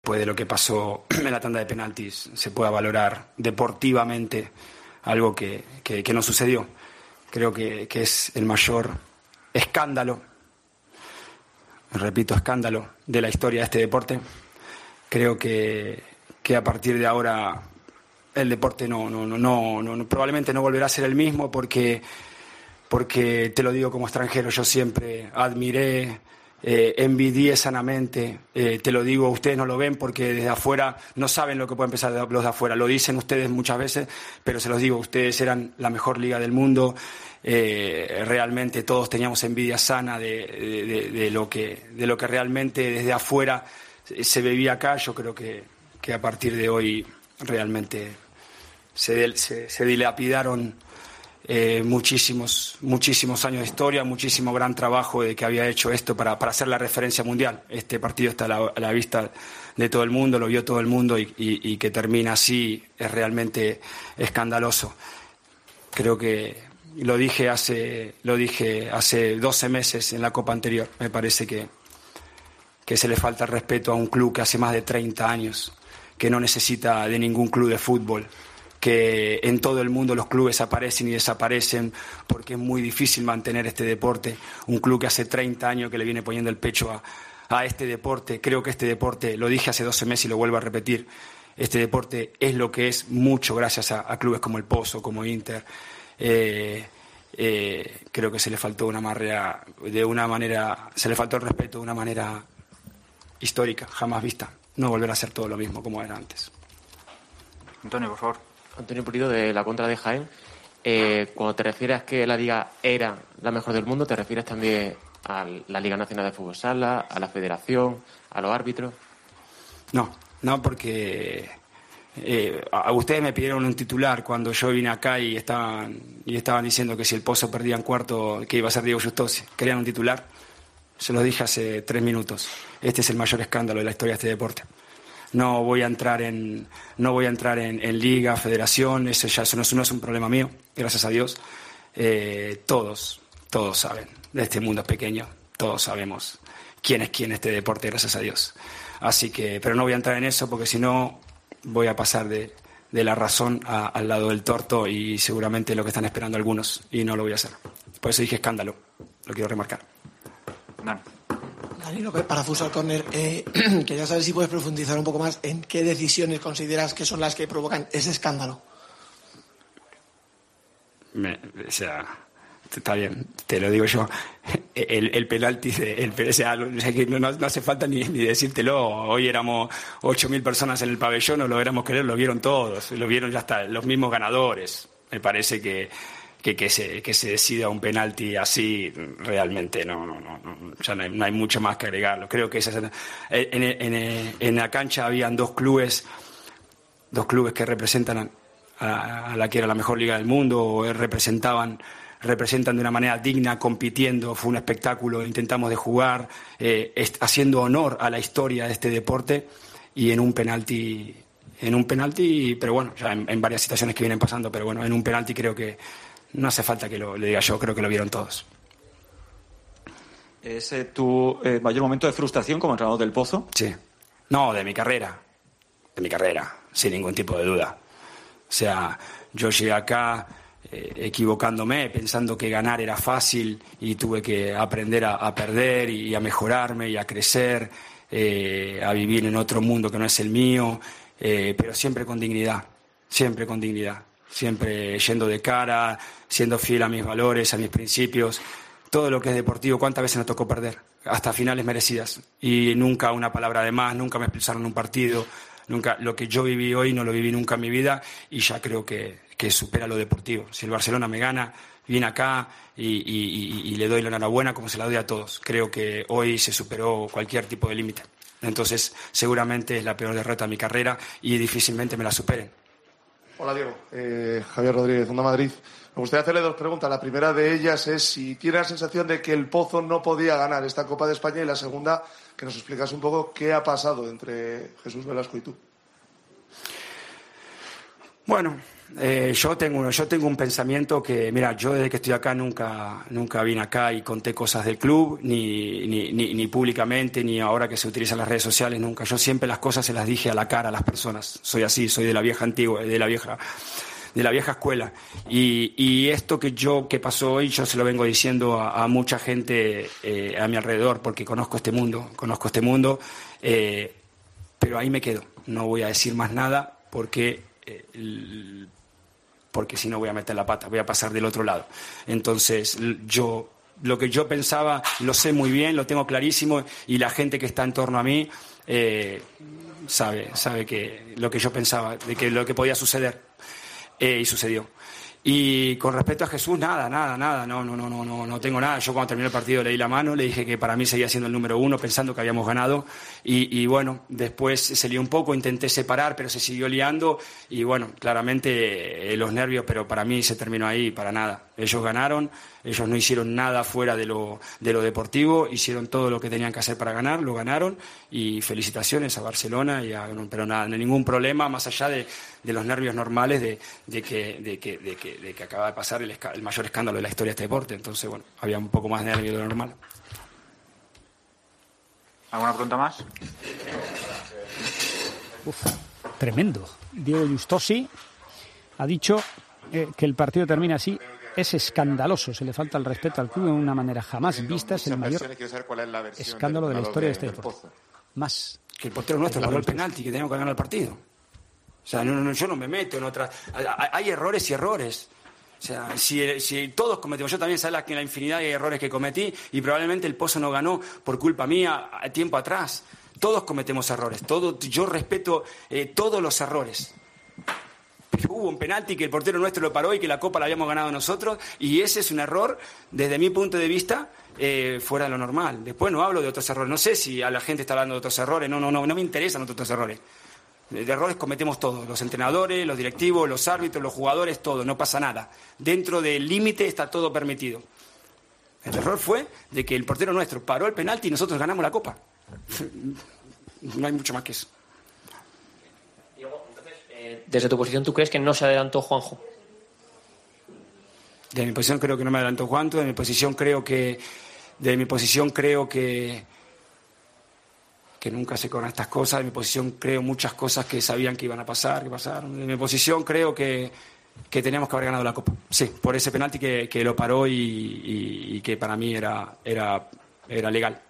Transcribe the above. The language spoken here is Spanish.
después de lo que pasó en la tanda de penaltis, se pueda valorar deportivamente algo que no sucedió. Creo que es el mayor escándalo, repito, escándalo de la historia de este deporte. Creo que a partir de ahora el deporte probablemente no volverá a ser el mismo porque te lo digo como extranjero, yo siempre admiré, envidié sanamente, te lo digo, ustedes no lo ven porque desde afuera no saben lo que pueden pensar los de afuera, lo dicen ustedes muchas veces, pero se los digo, ustedes eran la mejor liga del mundo, realmente todos teníamos envidia sana de lo que realmente desde afuera se vivía acá. Yo creo que a partir de hoy realmente se dilapidaron muchísimos años de historia, muchísimo gran trabajo de que había hecho esto para hacer la referencia mundial. Este partido está a la vista de todo el mundo, lo vio todo el mundo y que termina así es realmente escandaloso. Creo que lo dije hace 12 meses en la Copa anterior. Me parece que se le falta el respeto a un club que hace más de 30 años, que no necesita de ningún club de fútbol, que en todo el mundo los clubes aparecen y desaparecen porque es muy difícil mantener este deporte. Un club que hace 30 años que le viene poniendo el pecho a este deporte. Creo que este deporte, lo dije hace 12 meses y lo vuelvo a repetir, este deporte es lo que es mucho gracias a clubes como el Pozo, como Inter. Creo que se le faltó se le faltó el respeto de una manera histórica, jamás vista. No volverá a ser todo lo mismo como era antes. Antonio, por favor. Antonio Pulido, de La Contra de Jaén. Cuando te refieres a que la Liga era la mejor del mundo, ¿te refieres también a la Liga Nacional de Fútbol Sala, a la Federación, a los árbitros? No, porque a ustedes me pidieron un titular cuando yo vine acá y estaban diciendo que si el Pozo perdía en cuarto, que iba a ser Diego Justosi. Querían un titular. Se los dije hace 3 minutos. Este es el mayor escándalo de la historia de este deporte. No voy a entrar en liga, federación, eso no es un problema mío, gracias a Dios. Todos saben, de este mundo pequeño, todos sabemos quién es quién en este deporte, gracias a Dios. Así que, pero no voy a entrar en eso porque si no voy a pasar de la razón al lado del torto y seguramente lo que están esperando algunos, y no lo voy a hacer. Por eso dije escándalo, lo quiero remarcar. Danilo, para Futsal Corner, quería saber si puedes profundizar un poco más en qué decisiones consideras que son las que provocan ese escándalo. Está bien, te lo digo yo. El penalti, no hace falta ni decírtelo. Hoy éramos 8.000 personas en el pabellón, no lo éramos querer, lo vieron todos, lo vieron ya hasta los mismos ganadores. Me parece que se decida un penalti así realmente ya no hay mucho más que agregarlo. Creo que en la cancha habían dos clubes que representan a la que era la mejor liga del mundo, o representan de una manera digna, compitiendo. Fue un espectáculo, intentamos de jugar, haciendo honor a la historia de este deporte, y en un penalti, pero bueno, ya en varias situaciones que vienen pasando, pero bueno, en un penalti creo que no hace falta que le diga yo, creo que lo vieron todos. ¿Es tu mayor momento de frustración como entrenador del Pozo? Sí. No, de mi carrera, sin ningún tipo de duda. O sea, yo llegué acá equivocándome, pensando que ganar era fácil, y tuve que aprender a perder y a mejorarme y a crecer, a vivir en otro mundo que no es el mío, pero siempre con dignidad, siempre yendo de cara, siendo fiel a mis valores, a mis principios. Todo lo que es deportivo, ¿cuántas veces nos tocó perder? Hasta finales merecidas. Y nunca una palabra de más, nunca me expulsaron en un partido, nunca. Lo que yo viví hoy no lo viví nunca en mi vida, y ya creo que supera lo deportivo. Si el Barcelona me gana, viene acá y le doy la enhorabuena como se la doy a todos. Creo que hoy se superó cualquier tipo de límite. Entonces, seguramente es la peor derrota de mi carrera y difícilmente me la superen. Hola, Diego. Javier Rodríguez, Onda Madrid. Me gustaría hacerle 2 preguntas. La primera de ellas es si tiene la sensación de que el Pozo no podía ganar esta Copa de España, y la segunda, que nos explicas un poco qué ha pasado entre Jesús Velasco y tú. Bueno, yo tengo un pensamiento que, mira, yo desde que estoy acá nunca vine acá y conté cosas del club, ni públicamente, ni ahora que se utilizan las redes sociales, nunca. Yo siempre las cosas se las dije a la cara a las personas. Soy así, soy de la vieja antigua, de la vieja escuela. Y esto que pasó hoy, yo se lo vengo diciendo a mucha gente a mi alrededor, porque conozco este mundo, pero ahí me quedo. No voy a decir más nada porque si no voy a meter la pata, voy a pasar del otro lado. Entonces, lo que yo pensaba lo sé muy bien, lo tengo clarísimo, y la gente que está en torno a mí sabe que lo que yo pensaba, de que lo que podía suceder, y sucedió. Y con respecto a Jesús, nada, no tengo nada. Yo cuando terminé el partido le di la mano, le dije que para mí seguía siendo el número 1, pensando que habíamos ganado, y bueno, después se lió un poco, intenté separar, pero se siguió liando, y bueno, claramente los nervios, pero para mí se terminó ahí, para nada. Ellos ganaron, ellos no hicieron nada fuera de lo deportivo, hicieron todo lo que tenían que hacer para ganar, lo ganaron, y felicitaciones a Barcelona, pero nada, ningún problema, más allá de los nervios normales de que acaba de pasar el mayor escándalo de la historia de este deporte. Entonces, bueno, había un poco más de nervio de lo normal. ¿Alguna pregunta más? Tremendo. Diego Justosi ha dicho que el partido termina así. Es escandaloso, se le falta el respeto al club de una manera jamás vista. Es el mayor escándalo de la historia de este deporte. Más que el portero nuestro paró el penalti, que teníamos que ganar el partido. O sea, yo no me meto en otras. Hay errores y errores. O sea, si todos cometemos, yo también sé la infinidad de errores que cometí, y probablemente el Pozo no ganó por culpa mía tiempo atrás. Todos cometemos errores. Yo respeto todos los errores. Pero hubo un penalti que el portero nuestro lo paró y que la Copa la habíamos ganado nosotros, y ese es un error, desde mi punto de vista, fuera de lo normal. Después no hablo de otros errores. No sé si a la gente está hablando de otros errores. No me interesan otros errores. De errores cometemos todos, los entrenadores, los directivos, los árbitros, los jugadores, todo, no pasa nada. Dentro del límite está todo permitido. El error fue de que el portero nuestro paró el penalti y nosotros ganamos la Copa. No hay mucho más que eso. Diego, entonces, desde tu posición, ¿tú crees que no se adelantó Juanjo? De mi posición creo que no me adelantó Juanjo, de mi posición creo que nunca se con estas cosas. De mi posición creo muchas cosas que sabían que iban a pasar, que pasaron. De mi posición creo que teníamos que haber ganado la Copa. Sí, por ese penalti que lo paró y que para mí era legal.